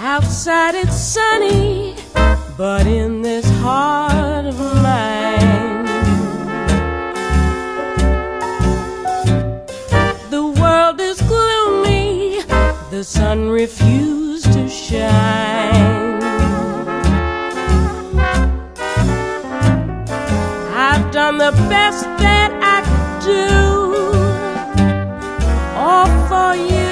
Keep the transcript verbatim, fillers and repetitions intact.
Outside it's sunny, but in this heart of mine, the world is gloomy, the sun refused to shine. I've done the best that I could do, all for you.